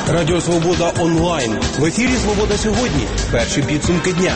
Радіо Свобода онлайн. В ефірі «Свобода сьогодні». Перші підсумки дня.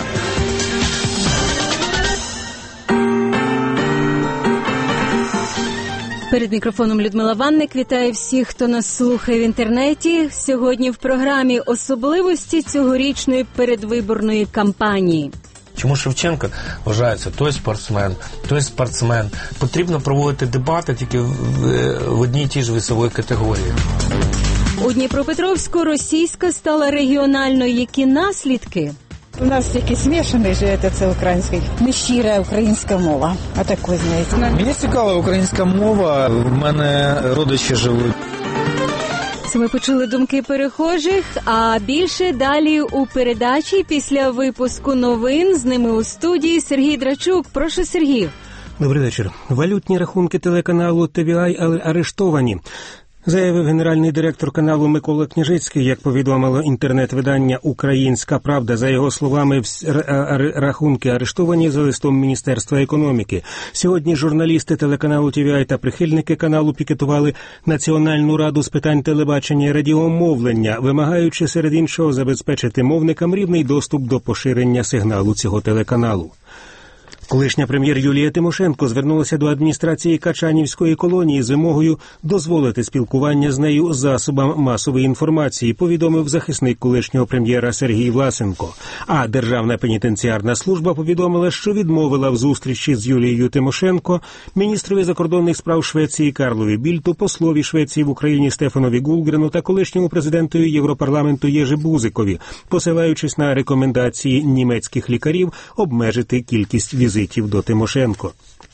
Перед мікрофоном Людмила Ванник. Вітаю всіх, хто нас слухає в інтернеті. Сьогодні в програмі особливості цьогорічної передвиборної кампанії. Чому Шевченко вважається той спортсмен. Потрібно проводити дебати тільки в одній і тій ж весовій категорії. У Дніпропетровську російська стала регіональною. Які наслідки? У нас тільки змішаний же це український. Не щира українська мова. А такої, знаєте. Мені цікава українська мова. В мене родичі живуть. Це ми почули думки перехожих, а більше далі у передачі після випуску новин. З ними у студії Сергій Драчук. Прошу, Сергій. Добрий вечір. Валютні рахунки телеканалу TVI арештовані. Заявив генеральний директор каналу Микола Княжицький, як повідомило інтернет-видання «Українська правда». За його словами, рахунки арештовані за листом Міністерства економіки. Сьогодні журналісти телеканалу TVI та прихильники каналу пікетували Національну раду з питань телебачення і радіомовлення, вимагаючи серед іншого забезпечити мовникам рівний доступ до поширення сигналу цього телеканалу. Колишня прем'єр Юлія Тимошенко звернулася до адміністрації Качанівської колонії з вимогою дозволити спілкування з нею засобам масової інформації, повідомив захисник колишнього прем'єра Сергій Власенко. А Державна пенітенціарна служба повідомила, що відмовила в зустрічі з Юлією Тимошенко міністрові закордонних справ Швеції Карлові Більту, послові Швеції в Україні Стефанові Гулгрену та колишньому президенту Європарламенту Єжи Бузикові, посилаючись на рекомендації німецьких лікарів обмежити кількість візитів до Тимошенко.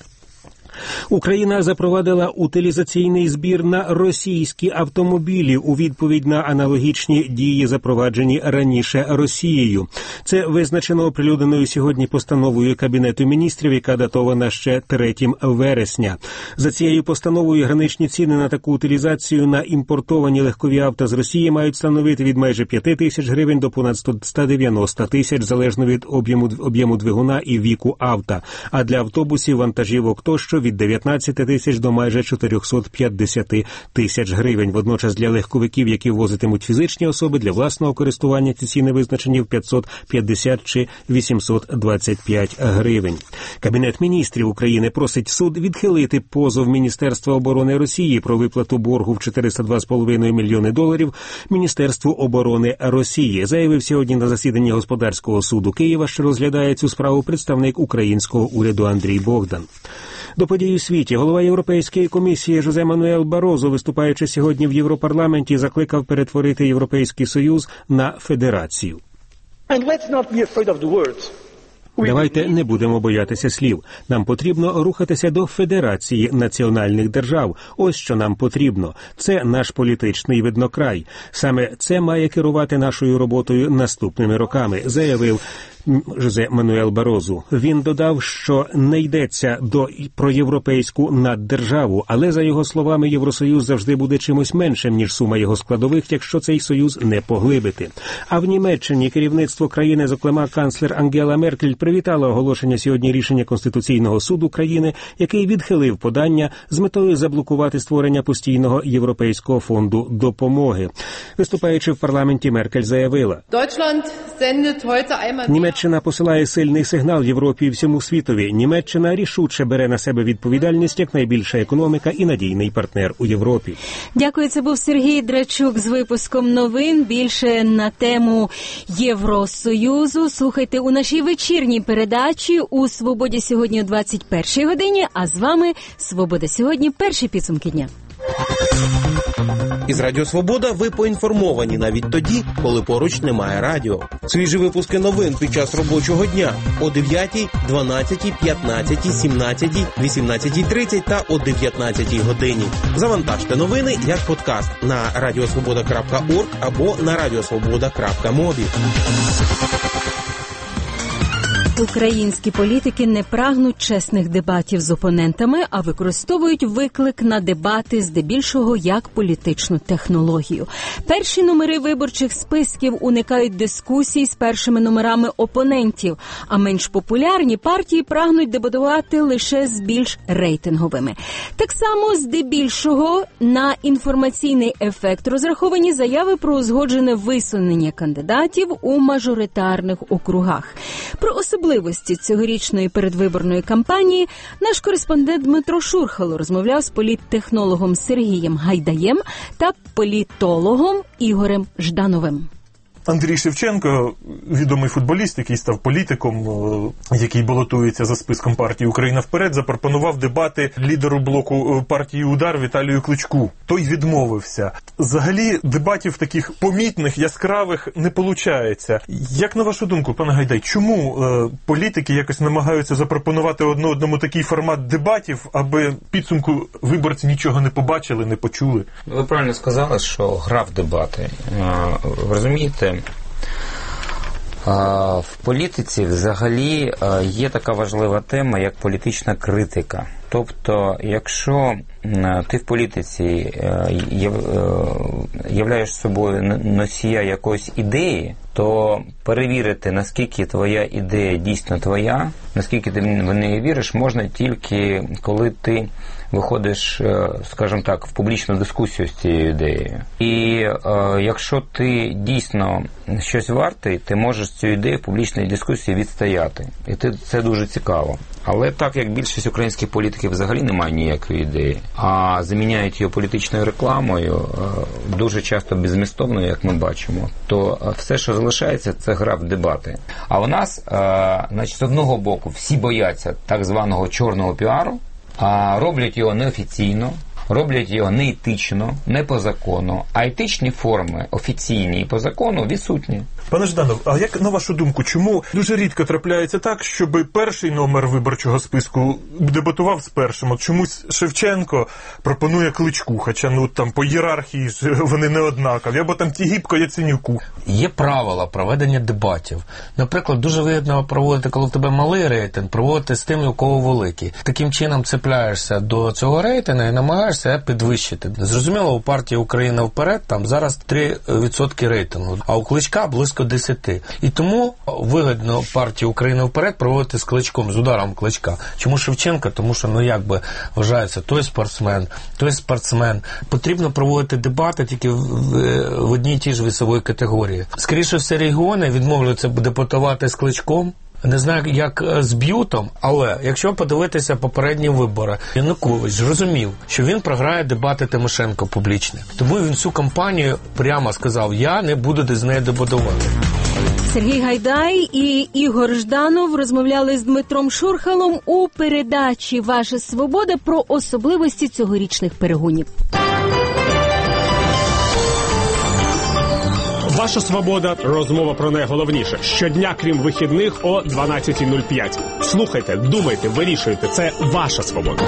Україна запровадила утилізаційний збір на російські автомобілі у відповідь на аналогічні дії, запроваджені раніше Росією. Це визначено оприлюдненою сьогодні постановою Кабінету міністрів, яка датована ще 3 вересня. За цією постановою граничні ціни на таку утилізацію на імпортовані легкові авто з Росії мають становити від майже 5 тисяч гривень до понад 190 тисяч, залежно від об'єму двигуна і віку авто, а для автобусів, вантажівок тощо від 19 тисяч до майже 450 тисяч гривень. Водночас для легковиків, які ввозитимуть фізичні особи, для власного користування ці ціни визначені в 550 чи 825 гривень. Кабінет міністрів України просить суд відхилити позов Міністерства оборони Росії про виплату боргу в $402,5 мільйони Міністерству оборони Росії, заявив сьогодні на засіданні Господарського суду Києва, що розглядає цю справу, представник українського уряду Андрій Богдан. До подій у світі голова Європейської комісії Жозе Мануель Барозо, виступаючи сьогодні в Європарламенті, закликав перетворити Європейський Союз на федерацію. Давайте не будемо боятися слів. Нам потрібно рухатися до федерації національних держав. Ось що нам потрібно. Це наш політичний виднокрай. Саме це має керувати нашою роботою наступними роками, заявив Жозе Мануель Барозу. Він додав, що не йдеться про європейську наддержаву, але, за його словами, Євросоюз завжди буде чимось меншим, ніж сума його складових, якщо цей союз не поглибити. А в Німеччині керівництво країни, зокрема канцлер Ангела Меркель, привітала оголошення сьогодні рішення Конституційного суду країни, який відхилив подання з метою заблокувати створення постійного європейського фонду допомоги. Виступаючи в парламенті, Меркель заявила: Німеччина посилає сильний сигнал Європі і всьому світові. Німеччина рішуче бере на себе відповідальність як найбільша економіка і надійний партнер у Європі. Дякую, це був Сергій Драчук з випуском новин. Більше на тему Євросоюзу слухайте у нашій вечірній передачі у «Свободі сьогодні» о 21-й годині. А з вами «Свобода сьогодні» – перші підсумки дня. Із Радіо Свобода ви поінформовані навіть тоді, коли поруч немає радіо. Свіжі випуски новин під час робочого дня о 9, 12, 15, 17, 18:30 та о 19 годині. Завантажте новини як подкаст на radiosvoboda.org або на radiosvoboda.mobi. Українські політики не прагнуть чесних дебатів з опонентами, а використовують виклик на дебати здебільшого як політичну технологію. Перші номери виборчих списків уникають дискусій з першими номерами опонентів, а менш популярні партії прагнуть дебатувати лише з більш рейтинговими. Так само здебільшого на інформаційний ефект розраховані заяви про узгоджене висунення кандидатів у мажоритарних округах. Про особливості цьогорічної передвиборної кампанії наш кореспондент Дмитро Шурхало розмовляв з політтехнологом Сергієм Гайдаєм та політологом Ігорем Ждановим. Андрій Шевченко, відомий футболіст, який став політиком, який балотується за списком партії «Україна вперед», запропонував дебати лідеру блоку партії «Удар» Віталію Кличку. Той відмовився. Взагалі, дебатів таких помітних, яскравих не виходить. Як на вашу думку, пане Гайдай, чому політики якось намагаються запропонувати одному такий формат дебатів, аби в підсумку виборці нічого не побачили, не почули? Ви правильно сказали, що гра в дебати. Ви розумієте, в політиці взагалі є така важлива тема, як політична критика. Тобто, якщо ти в політиці являєш собою носія якоїсь ідеї, то перевірити, наскільки твоя ідея дійсно твоя, наскільки ти в неї віриш, можна тільки коли ти виходиш, скажімо так, в публічну дискусію з цією ідеєю. І якщо ти дійсно щось вартий, ти можеш цю ідею в публічній дискусії відстояти. І це дуже цікаво. Але так як більшість українських політиків взагалі не мають ніякої ідеї, а заміняють її політичною рекламою, дуже часто беззмістовною, як ми бачимо, то все, що залишається, це гра в дебати. А у нас, значить, з одного боку, всі бояться так званого чорного піару, а роблять його неофіційно, роблять його неетично, не по закону, а етичні форми, офіційні і по закону, відсутні. Пане Жданов, а як на вашу думку, чому дуже рідко трапляється так, щоб перший номер виборчого списку дебатував з першим? От чомусь Шевченко пропонує Кличку, хоча там по ієрархії ж вони не однакові, або там Тігіпко Яценюку. Є правила проведення дебатів. Наприклад, дуже вигідно проводити, коли в тебе малий рейтинг, проводити з тими, у кого великий. Таким чином цепляєшся до цього рейтингу і намагаєшся підвищити. Зрозуміло, у партії «Україна вперед» там зараз 3% рейтингу, а у Кличка близько 10. І тому вигідно партії «Україна вперед» проводити з Кличком, з ударом Кличка. Чому Шевченка? Тому що, вважається, той спортсмен. Потрібно проводити дебати тільки в одній і тій ж весовій категорії. Скоріше все, регіони відмовляються дебатувати з Кличком. Не знаю, як з Б'ютом, але якщо подивитися попередні вибори, Янукович розумів, що він програє дебати Тимошенко публічні. Тому він всю кампанію прямо сказав, я не буду з нею дебатувати. Сергій Гайдай і Ігор Жданов розмовляли з Дмитром Шурхалом у передачі «Ваша свобода» про особливості цьогорічних перегонів. Ваша свобода. Розмова про найголовніше. Щодня, крім вихідних, о 12:05. Слухайте, думайте, вирішуйте. Це ваша свобода.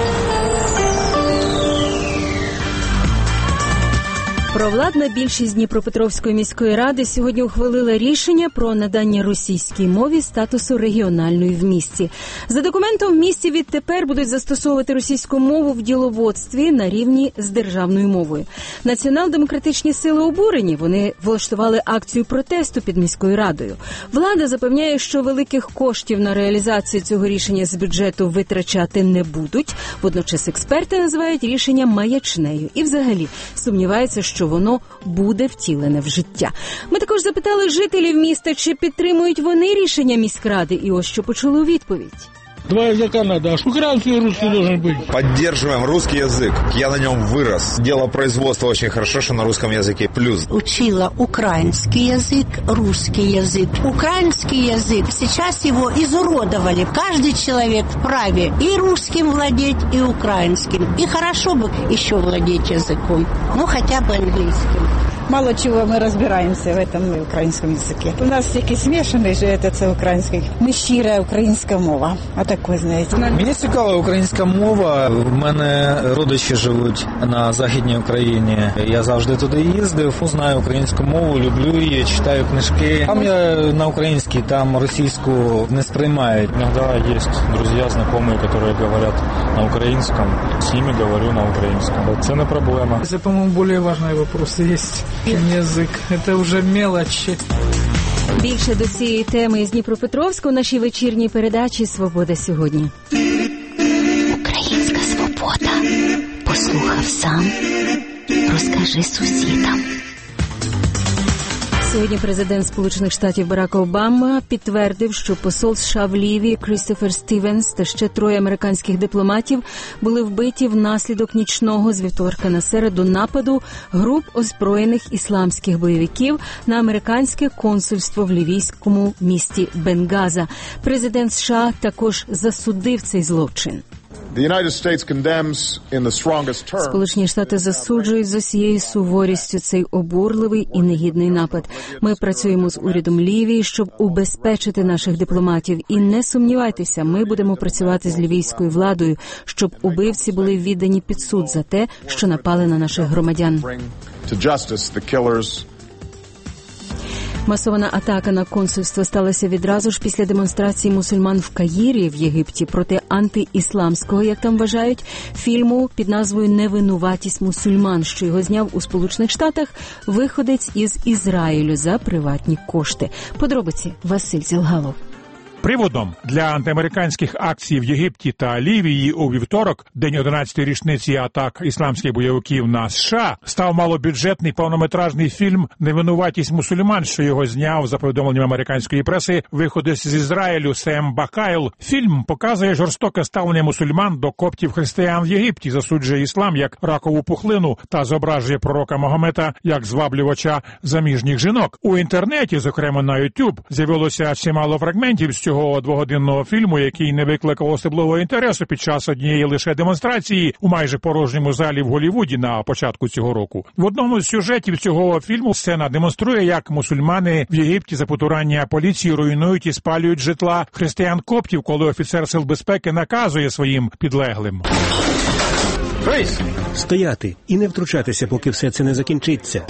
Провладна більшість Дніпропетровської міської ради сьогодні ухвалила рішення про надання російській мові статусу регіональної в місті. За документом, в місті відтепер будуть застосовувати російську мову в діловодстві на рівні з державною мовою. Націонал-демократичні сили обурені. Вони влаштували акцію протесту під міською радою. Влада запевняє, що великих коштів на реалізацію цього рішення з бюджету витрачати не будуть. Водночас експерти називають рішення маячнею. І взагалі сумніваються, що воно буде втілене в життя. Ми також запитали жителів міста, чи підтримують вони рішення міськради, і ось що почули у відповідь. Два языка надо, а украинский и русский должен быть. Поддерживаем русский язык. Я на нем вырос. Дело производства очень хорошо, что на русском языке плюс. Учила украинский язык, русский язык. Украинский язык, сейчас его изуродовали. Каждый человек вправе и русским владеть, и украинским. И хорошо бы еще владеть языком. Ну, хотя бы английским. Мало чего мы разбираемся в этом украинском языке. У нас всякий смешанный же это украинский. Не щира українська мова. А такой, знаєте. Мені цікава українська мова. В мене родичі живуть на Західній Україні. Я завжди туди їздив, знаю українську мову, люблю її, читаю книжки. Там я на українській, там російську не сприймають. Иногда есть друзья, знакомые, которые говорят на украинском. С ними говорю на украинском. Это не проблема. Это, по-моему, более важный вопрос есть, чем язык. Это уже мелочи. Більше до цієї теми з Дніпропетровська у нашій вечірній передачі «Свобода сьогодні». Українська свобода. Послухав сам. Розкажи сусідам. Сьогодні президент Сполучених Штатів Барак Обама підтвердив, що посол США в Лівії Крістофер Стівенс та ще 3 американських дипломатів були вбиті внаслідок нічного з вівторка на середу нападу груп озброєних ісламських бойовиків на американське консульство в лівійському місті Бенгаза. Президент США також засудив цей злочин. Сполучені Штати засуджують з усією суворістю цей обурливий і негідний напад. Ми працюємо з урядом Лівії, щоб убезпечити наших дипломатів. І не сумнівайтеся, ми будемо працювати з лівійською владою, щоб убивці були віддані під суд за те, що напали на наших громадян. Масована атака на консульство сталася відразу ж після демонстрації мусульман в Каїрі в Єгипті проти антиісламського, як там вважають, фільму під назвою «Невинуватість мусульман», що його зняв у Сполучених Штатах виходець із Ізраїлю за приватні кошти. Подробиці Василь Зілгалов. Приводом для антиамериканських акцій в Єгипті та Лівії у вівторок, день 11-ї річниці атак ісламських бойовиків на США, став малобюджетний повнометражний фільм «Невинуватість мусульман», що його зняв, за повідомленням американської преси, виходець з Ізраїлю Сем Бакайл. Фільм показує жорстоке ставлення мусульман до коптів-християн в Єгипті, засуджує іслам як ракову пухлину та зображує пророка Магомета як зваблювача заміжніх жінок. У інтернеті, зокрема на YouTube, з'явилося чимало фрагментів з цього двогодинного фільму, який не викликав особливого інтересу під час однієї лише демонстрації у майже порожньому залі в Голлівуді на початку цього року. В одному з сюжетів цього фільму сцена демонструє, як мусульмани в Єгипті за потурання поліції руйнують і спалюють житла християн-коптів, коли офіцер сил безпеки наказує своїм підлеглим. Стояти і не втручатися, поки все це не закінчиться.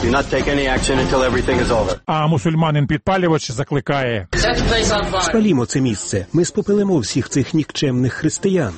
А мусульманин-підпалювач закликає: спалімо це місце, ми спопилимо всіх цих нікчемних християн.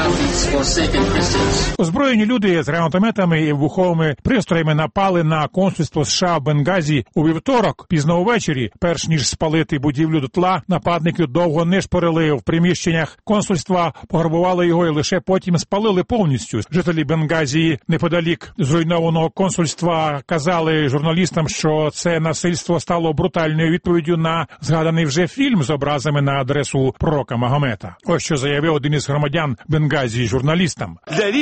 Озброєні люди з гранатометами і вибуховими пристроями напали на консульство США в Бенгазі у вівторок, пізно увечері. Перш ніж спалити будівлю дотла, нападники довго не шпорили в приміщеннях консульства, пограбували його і лише потім спалили повністю. Жителі Бенгазі неподалік зруйнованого консульства казали журналістам, що це насильство стало брутальною відповіддю на згаданий вже фільм з образами на адресу пророка Магомета. Ось що заявив один із громадян Бенгазі журналістам.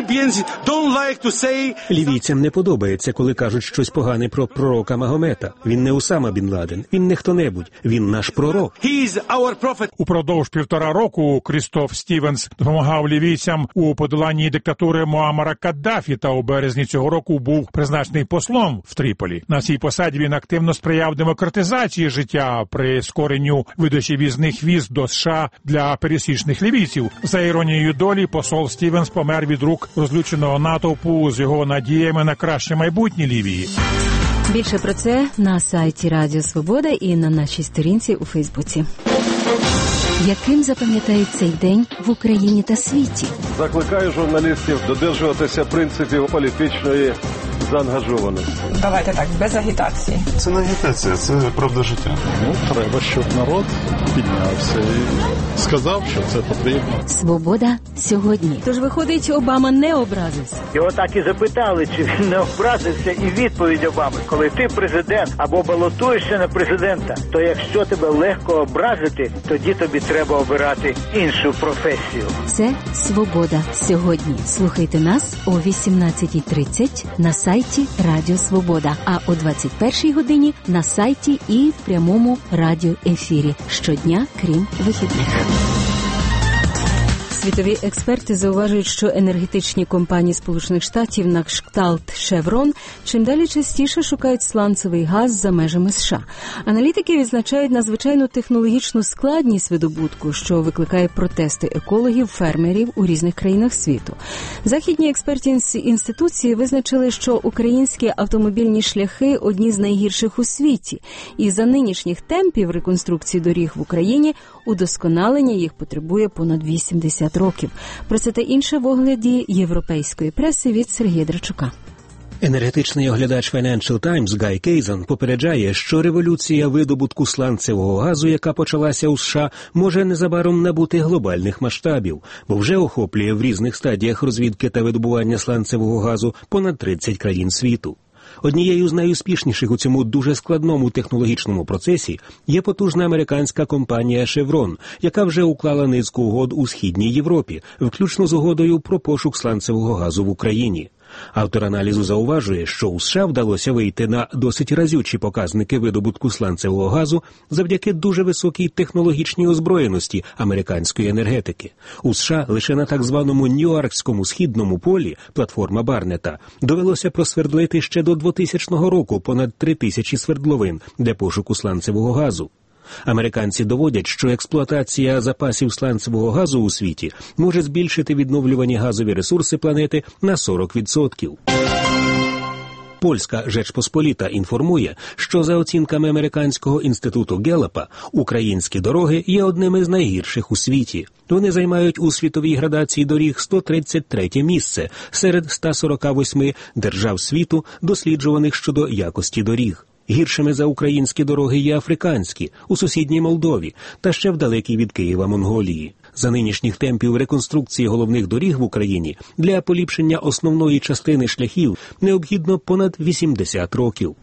Лівійцям не подобається, коли кажуть щось погане про пророка Магомета. Він не Усама Бін Ладен, він не хто-небудь, він наш пророк. Упродовж 1,5 року Крістоф Стівенс допомагав лівійцям у подоланні диктатури Муаммара Каддафі та у березні цього року був призначений послом в Тріполі. На цій посаді він активно сприяв демократизації життя, прискоренню видачі в'їзних віз до США для пересічних лівійців. За іронією долі, посол Стівенс помер від рук розлюченого натовпу з його надіями на краще майбутнє Лівії. Більше про це на сайті Радіо Свобода і на нашій сторінці у Фейсбуці. Яким запам'ятають цей день в Україні та світі? Закликаю журналістів додержуватися принципів політичної заангажованості. Давайте так, без агітації. Це не агітація, це правда життя. Треба, щоб народ піднявся і сказав, що це потрібно. Свобода сьогодні. Тож, виходить, Обама не образився. Його так і запитали, чи він не образився, і відповідь Обами: коли ти президент або балотуєшся на президента, то якщо тебе легко образити, тоді тобі треба обирати іншу професію. Це «Свобода сьогодні». Слухайте нас о 18:30 на сайті Радіо Свобода, а о 21:00 годині на сайті і в прямому радіоефірі щодня, крім вихідних. Світові експерти зауважують, що енергетичні компанії Сполучених Штатів на кшталт Chevron чим далі частіше шукають сланцевий газ за межами США. Аналітики відзначають надзвичайну технологічну складність видобутку, що викликає протести екологів, фермерів у різних країнах світу. Західні експертні інституції визначили, що українські автомобільні шляхи – одні з найгірших у світі. І за нинішніх темпів реконструкції доріг в Україні удосконалення їх потребує понад 80 років. Про це та інше в огляді європейської преси від Сергія Драчука. Енергетичний оглядач Financial Times Гай Кейзан попереджає, що революція видобутку сланцевого газу, яка почалася у США, може незабаром набути глобальних масштабів, бо вже охоплює в різних стадіях розвідки та видобування сланцевого газу понад 30 країн світу. Однією з найуспішніших у цьому дуже складному технологічному процесі є потужна американська компанія Chevron, яка вже уклала низку угод у Східній Європі, включно з угодою про пошук сланцевого газу в Україні. Автор аналізу зауважує, що у США вдалося вийти на досить разючі показники видобутку сланцевого газу завдяки дуже високій технологічній озброєності американської енергетики. У США лише на так званому Ньюаркському східному полі, платформа Барнета, довелося просвердлити ще до 2000 року понад 3000 свердловин для пошуку сланцевого газу. Американці доводять, що експлуатація запасів сланцевого газу у світі може збільшити відновлювані газові ресурси планети на 40%. Польська Жечпосполіта інформує, що за оцінками американського інституту Геллапа, українські дороги є одними з найгірших у світі. Вони займають у світовій градації доріг 133-те місце серед 148 держав світу, досліджуваних щодо якості доріг. Гіршими за українські дороги є африканські, у сусідній Молдові, та ще в далекій від Києва Монголії. За нинішніх темпів реконструкції головних доріг в Україні для поліпшення основної частини шляхів необхідно понад 80 років.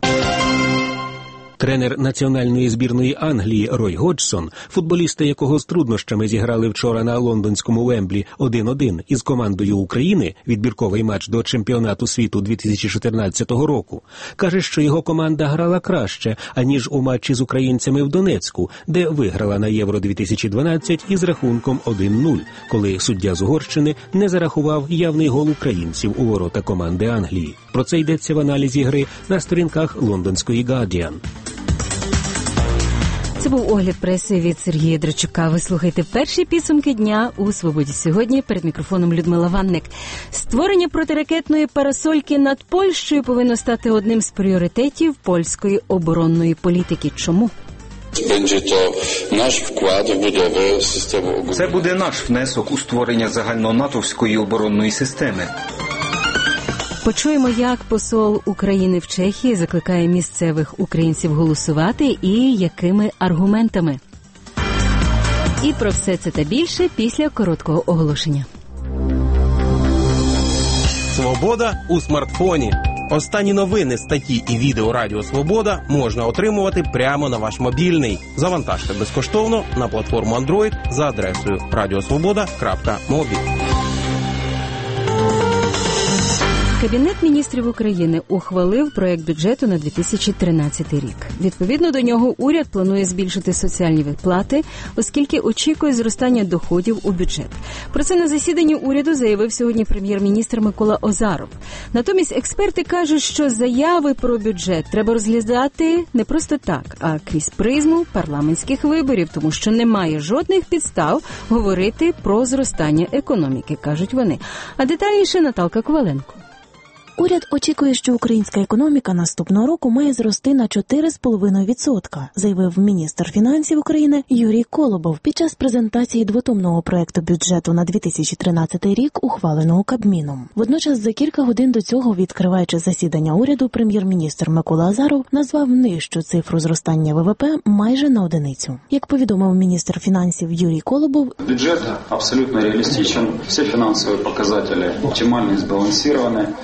Тренер національної збірної Англії Рой Годжсон, футболісти якого з труднощами зіграли вчора на лондонському Вемблі 1-1 із командою України, відбірковий матч до чемпіонату світу 2014 року, каже, що його команда грала краще, аніж у матчі з українцями в Донецьку, де виграла на Євро-2012 із рахунком 1-0, коли суддя з Угорщини не зарахував явний гол українців у ворота команди Англії. Про це йдеться в аналізі гри на сторінках лондонської «Гардіан». Це був огляд преси від Сергія Драчука. Ви слухаєте перші підсумки дня у «Свободі сьогодні». Перед мікрофоном Людмила Ванник. Створення протиракетної парасольки над Польщею повинно стати одним з пріоритетів польської оборонної політики. Чому? Це буде наш внесок у створення загальнонатовської оборонної системи. Почуємо, як посол України в Чехії закликає місцевих українців голосувати і якими аргументами. І про все це та більше після короткого оголошення. Свобода у смартфоні. Останні новини, статті і відео Радіо Свобода можна отримувати прямо на ваш мобільний. Завантажте безкоштовно на платформу Android за адресою radiosvoboda.mobi. Кабінет міністрів України ухвалив проект бюджету на 2013 рік. Відповідно до нього уряд планує збільшити соціальні виплати, оскільки очікує зростання доходів у бюджет. Про це на засіданні уряду заявив сьогодні прем'єр-міністр Микола Озаров. Натомість експерти кажуть, що заяви про бюджет треба розглядати не просто так, а крізь призму парламентських виборів, тому що немає жодних підстав говорити про зростання економіки, кажуть вони. А детальніше Наталка Коваленко. Уряд очікує, що українська економіка наступного року має зрости на 4,5%, заявив міністр фінансів України Юрій Колобов під час презентації двотомного проекту бюджету на 2013 рік, ухваленого Кабміном. Водночас за кілька годин до цього, відкриваючи засідання уряду, прем'єр-міністр Микола Азаров назвав нижчу цифру зростання ВВП майже на одиницю. Як повідомив міністр фінансів Юрій Колобов, бюджет абсолютно реалістичний, всі фінансові показники оптимально збалансовані, наращування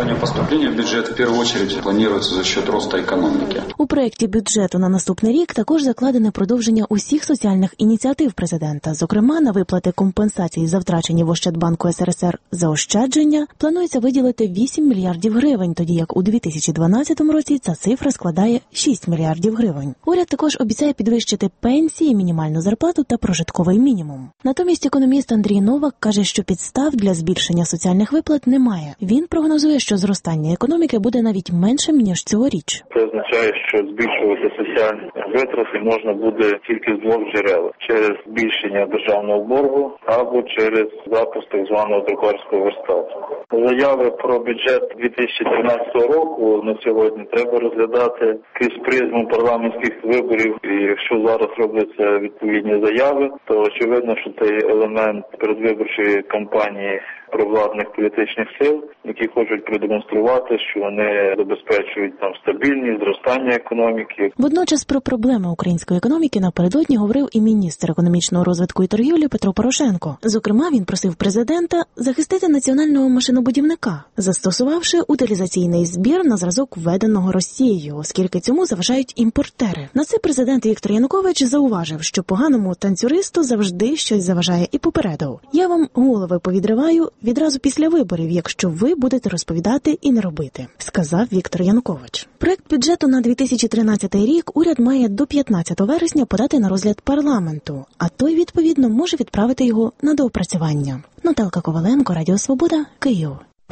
Создание поступления в бюджет в первую очередь планируется за счет роста экономики. У проєкті бюджету на наступний рік також закладене продовження усіх соціальних ініціатив президента. Зокрема, на виплати компенсації за втрачені в Ощадбанку СРСР заощадження планується виділити 8 мільярдів гривень, тоді як у 2012 році ця цифра складає 6 мільярдів гривень. Уряд також обіцяє підвищити пенсії, мінімальну зарплату та прожитковий мінімум. Натомість економіст Андрій Новак каже, що підстав для збільшення соціальних виплат немає. Він прогнозує, що зростання економіки буде навіть меншим, ніж цьогоріч. Це означає, що збільшувати соціальні витрати можна буде тільки з двох джерел – через збільшення державного боргу або через запуск так званого друкарського верстату. Заяви про бюджет 2013 року на сьогодні треба розглядати крізь призму парламентських виборів. І якщо зараз робляться відповідні заяви, то очевидно, що цей елемент передвиборчої кампанії провладних політичних сил, які хочуть продемонструвати, що вони забезпечують там стабільність, зростання економіки. Водночас про проблеми української економіки напередодні говорив і міністр економічного розвитку і торгівлі Петро Порошенко. Зокрема, він просив президента захистити національного машинобудівника, застосувавши утилізаційний збір на зразок введеного Росією, оскільки цьому заважають імпортери. На це президент Віктор Янукович зауважив, що поганому танцюристу завжди щось заважає, і попередив: «Я вам голови повідриваю відразу після виборів, якщо ви будете розповідати і не робити», – сказав Віктор Янукович. Проект бюджету на 2013 рік уряд має до 15 вересня подати на розгляд парламенту, а той, відповідно, може відправити його на доопрацювання. Наталка Коваленко, Радіо Свобода, Київ.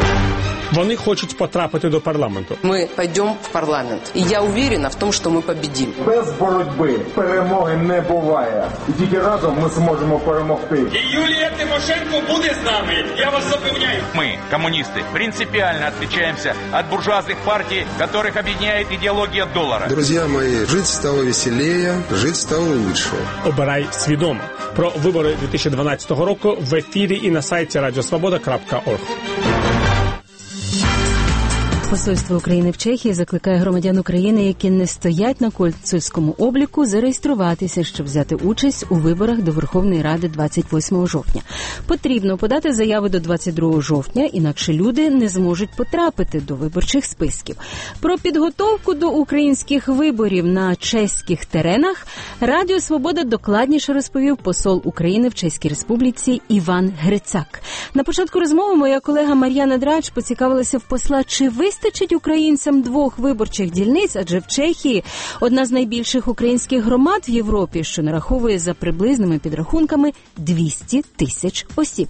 Вони хочуть потрапити до парламенту. Ми підемо в парламент. І я уверена в тому, що ми победимо. Без боротьби перемоги не буває. І тільки разом ми зможемо перемогти. І Юлія Тимошенко буде з нами. Я вас запевняю. Мы, коммунисты, принципиально отличаемся от буржуазных партий, которых объединяет идеология доллара. Друзья мои, жить стало веселее, жить стало лучше. Обирай свідомо. Про вибори 2012 року в ефірі і на сайті radiosvoboda.org. Посольство України в Чехії закликає громадян України, які не стоять на консульському обліку, зареєструватися, щоб взяти участь у виборах до Верховної Ради 28 жовтня. Потрібно подати заяви до 22 жовтня, інакше люди не зможуть потрапити до виборчих списків. Про підготовку до українських виборів на чеських теренах Радіо Свобода докладніше розповів посол України в Чеській Республіці Іван Грицак. На початку розмови моя колега Мар'яна Драч поцікавилася в посла, чи вистачить українцям 2 виборчих дільниць, адже в Чехії одна з найбільших українських громад в Європі, що нараховує за приблизними підрахунками 200 тисяч осіб.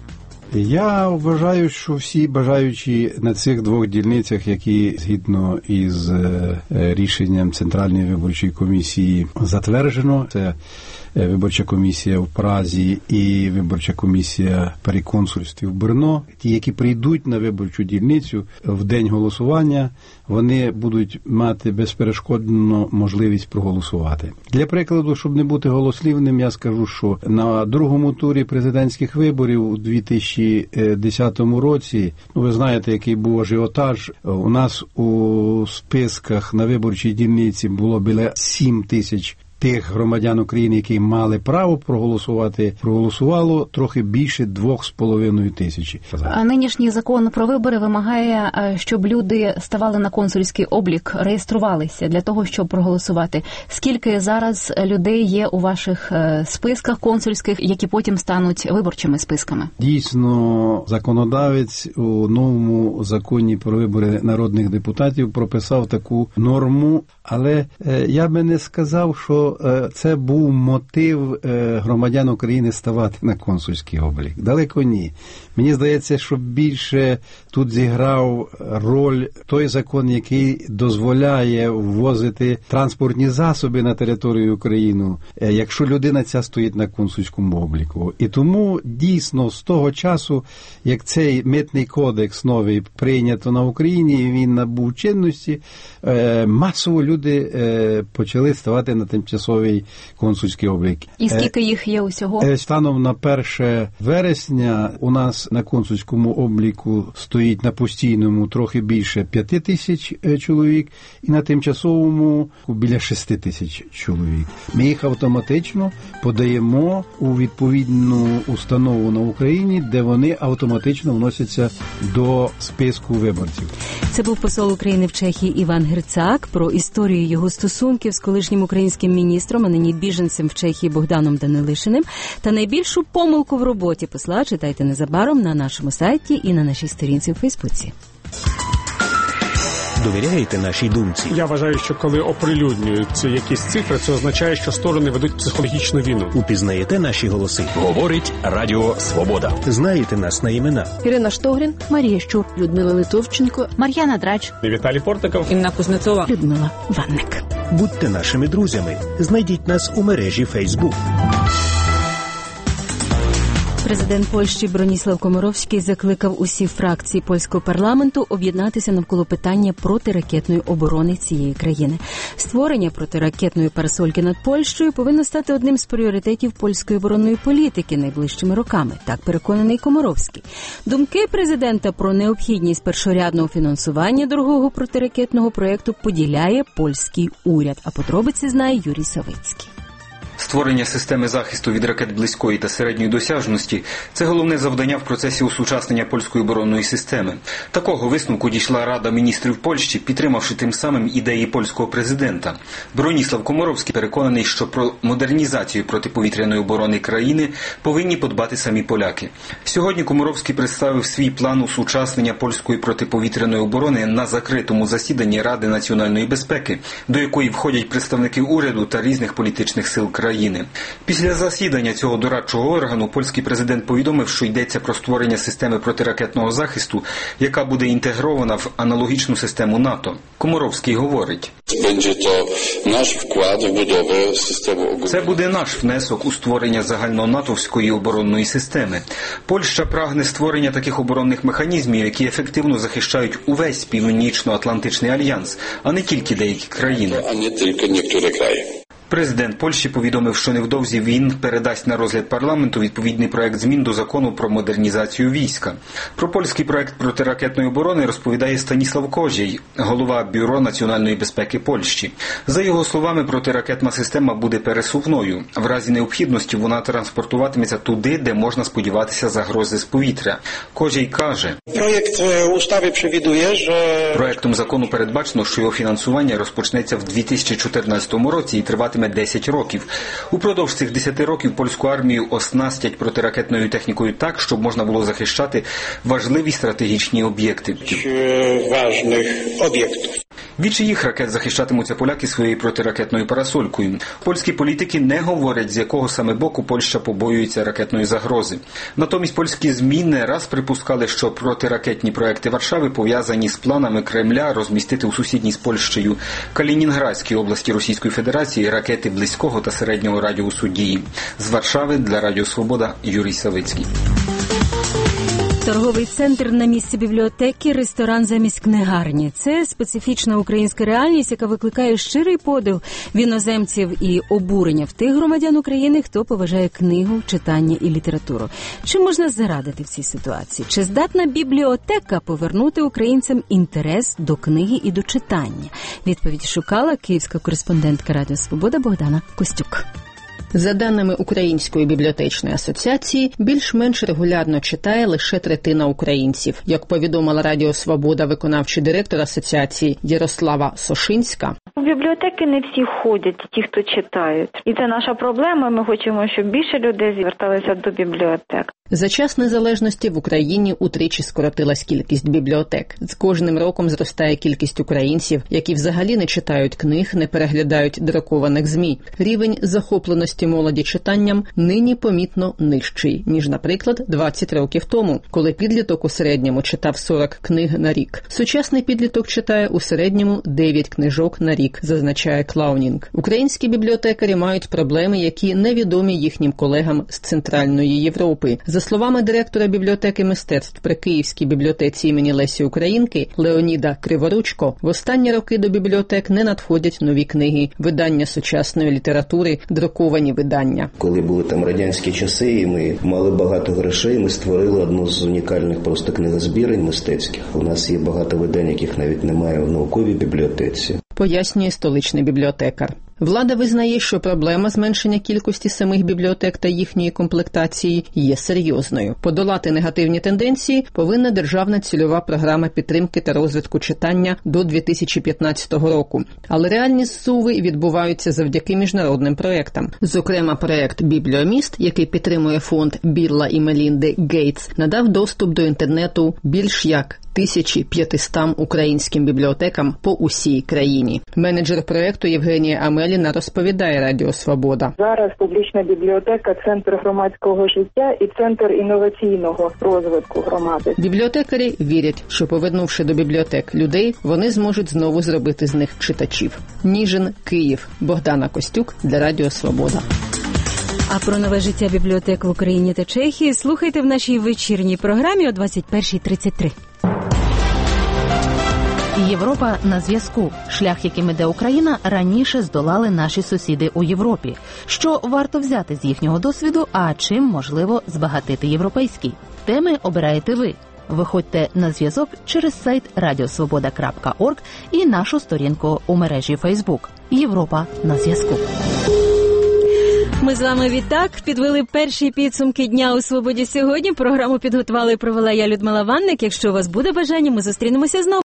Я вважаю, що всі бажаючі на цих 2 дільницях, які згідно із рішенням Центральної виборчої комісії затверджено, це виборча комісія в Празі і виборча комісія при консульстві в Брно, ті, які прийдуть на виборчу дільницю в день голосування, вони будуть мати безперешкодно можливість проголосувати. Для прикладу, щоб не бути голослівним, я скажу, що на другому турі президентських виборів у 2010 році, ви знаєте, який був ажіотаж, у нас у списках на виборчій дільниці було біля 7 тисяч тих громадян України, які мали право проголосувати, проголосувало трохи більше 2,5 тисячі. А нинішній закон про вибори вимагає, щоб люди ставали на консульський облік, реєструвалися для того, щоб проголосувати. Скільки зараз людей є у ваших списках консульських, які потім стануть виборчими списками? Дійсно, законодавець у новому законі про вибори народних депутатів прописав таку норму, але я би не сказав, що це був мотив громадян України ставати на консульський облік. Далеко ні. Мені здається, що більше тут зіграв роль той закон, який дозволяє ввозити транспортні засоби на територію України, якщо людина ця стоїть на консульському обліку. І тому дійсно з того часу, як цей митний кодекс новий прийнято на Україні, він набув чинності, масово люди почали ставати на тимчасові тимчасовий консульський облік. І скільки їх є усього? Станом на 1 вересня у нас на консульському обліку стоїть на постійному трохи більше 5 тисяч чоловік і на тимчасовому біля 6 тисяч чоловік. Ми їх автоматично подаємо у відповідну установу на Україні, де вони автоматично вносяться до списку виборців. Це був посол України в Чехії Іван Грицак. Про історію його стосунків з колишнім українським міністром, а нині біженцем в Чехії Богданом Данилишиним. Та найбільшу помилку в роботі посла читайте незабаром на нашому сайті і на нашій сторінці у Фейсбуці. Довіряєте нашій думці? Я вважаю, що коли оприлюднюються якісь цифри, це означає, що сторони ведуть психологічну війну. Упізнаєте наші голоси? Говорить Радіо Свобода. Знаєте нас на імена? Ірина Штогрін, Марія Щур, Людмила Литовченко, Мар'яна Драч, Віталій Портников, Інна Кузнецова, Людмила Ванник. Будьте нашими друзями. Знайдіть нас у мережі Фейсбук. Президент Польщі Броніслав Комаровський закликав усі фракції польського парламенту об'єднатися навколо питання протиракетної оборони цієї країни. Створення протиракетної парасольки над Польщею повинно стати одним з пріоритетів польської оборонної політики найближчими роками. Так переконаний Комаровський. Думки президента про необхідність першорядного фінансування дорогого протиракетного проєкту поділяє польський уряд. А подробиці знає Юрій Савицький. Створення системи захисту від ракет близької та середньої досяжності – це головне завдання в процесі осучаснення польської оборонної системи. Такого висновку дійшла Рада міністрів Польщі, підтримавши тим самим ідеї польського президента. Броніслав Комаровський переконаний, що про модернізацію протиповітряної оборони країни повинні подбати самі поляки. Сьогодні Комаровський представив свій план осучаснення польської протиповітряної оборони на закритому засіданні Ради національної безпеки, до якої входять представники уряду та різних політичних сил країни. Після засідання цього дорадчого органу польський президент повідомив, що йдеться про створення системи протиракетного захисту, яка буде інтегрована в аналогічну систему НАТО. Комаровський говорить: це буде наш внесок у створення загальнонатовської оборонної системи. Польща прагне створення таких оборонних механізмів, які ефективно захищають увесь Північно-Атлантичний альянс, а не тільки деякі країни. Президент Польщі повідомив, що невдовзі він передасть на розгляд парламенту відповідний проект змін до закону про модернізацію війська. Про польський проект протиракетної оборони розповідає Станіслав Козій, голова Бюро національної безпеки Польщі. За його словами, протиракетна система буде пересувною. В разі необхідності вона транспортуватиметься туди, де можна сподіватися загрози з повітря. Козій каже: проектом закону передбачено, що його фінансування розпочнеться в 2014 році і триватиме 10 років. Упродовж цих 10 років польську армію оснастять протиракетною технікою так, щоб можна було захищати важливі стратегічні об'єкти. Від чиїх ракет захищатимуться поляки своєю протиракетною парасолькою? Польські політики не говорять, з якого саме боку Польща побоюється ракетної загрози. Натомість польські ЗМІ не раз припускали, що протиракетні проекти Варшави пов'язані з планами Кремля розмістити у сусідній з Польщею Калінінградській області Російської Федерації ракети близького та середнього радіусу дії. З Варшави для Радіо Свобода Юрій Савицький. Торговий центр на місці бібліотеки, ресторан замість книгарні – це специфічна українська реальність, яка викликає щирий подив в іноземців і обурення в тих громадян України, хто поважає книгу, читання і літературу. Чи можна зарадити в цій ситуації? Чи здатна бібліотека повернути українцям інтерес до книги і до читання? Відповідь шукала київська кореспондентка Радіо Свобода Богдана Костюк. За даними Української бібліотечної асоціації, більш-менш регулярно читає лише третина українців. Як повідомила Радіо Свобода виконавчий директор асоціації Ярослава Сошинська, у бібліотеки не всі ходять, ті, хто читають. І це наша проблема, ми хочемо, щоб більше людей зверталися до бібліотек. За час незалежності в Україні утричі скоротилась кількість бібліотек. З кожним роком зростає кількість українців, які взагалі не читають книг, не переглядають друкованих ЗМІ. Рівень захопленості молоді читанням нині помітно нижчий, ніж, наприклад, 20 років тому, коли підліток у середньому читав 40 книг на рік. Сучасний підліток читає у середньому 9 книжок на рік. рік, зазначає Клаунінг. Українські бібліотекарі мають проблеми, які невідомі їхнім колегам з Центральної Європи. За словами директора бібліотеки мистецтв при Київській бібліотеці імені Лесі Українки Леоніда Криворучко, в останні роки до бібліотек не надходять нові книги, видання сучасної літератури, друковані видання. Коли були там радянські часи, і ми мали багато грошей, ми створили одну з унікальних просто книгозбірень мистецьких. У нас є багато видань, яких навіть немає в науковій бібліотеці. Пояснює столичний бібліотекар. Влада визнає, що проблема зменшення кількості самих бібліотек та їхньої комплектації є серйозною. Подолати негативні тенденції повинна державна цільова програма підтримки та розвитку читання до 2015 року. Але реальні зсуви відбуваються завдяки міжнародним проєктам. Зокрема, проєкт «Бібліоміст», який підтримує фонд Білла і Мелінди Гейтс, надав доступ до інтернету більш як 1500 українським бібліотекам по усій країні. Менеджер проєкту Євгенія Амеліна розповідає Радіо Свобода. Зараз публічна бібліотека – центр громадського життя і центр інноваційного розвитку громади. Бібліотекарі вірять, що повернувши до бібліотек людей, вони зможуть знову зробити з них читачів. Ніжин, Київ. Богдана Костюк для Радіо Свобода. А про нове життя бібліотек в Україні та Чехії слухайте в нашій вечірній програмі о 21:33. Європа на зв'язку. Шлях, яким іде Україна, раніше здолали наші сусіди у Європі. Що варто взяти з їхнього досвіду, а чим можливо збагатити європейський? Теми обираєте ви. Виходьте на зв'язок через сайт radiosvoboda.org і нашу сторінку у мережі Facebook. Європа на зв'язку. Ми з вами відтак підвели перші підсумки дня у «Свободі» сьогодні. Програму підготували і провела я, Людмила Ванник. Якщо у вас буде бажання, ми зустрінемося знову.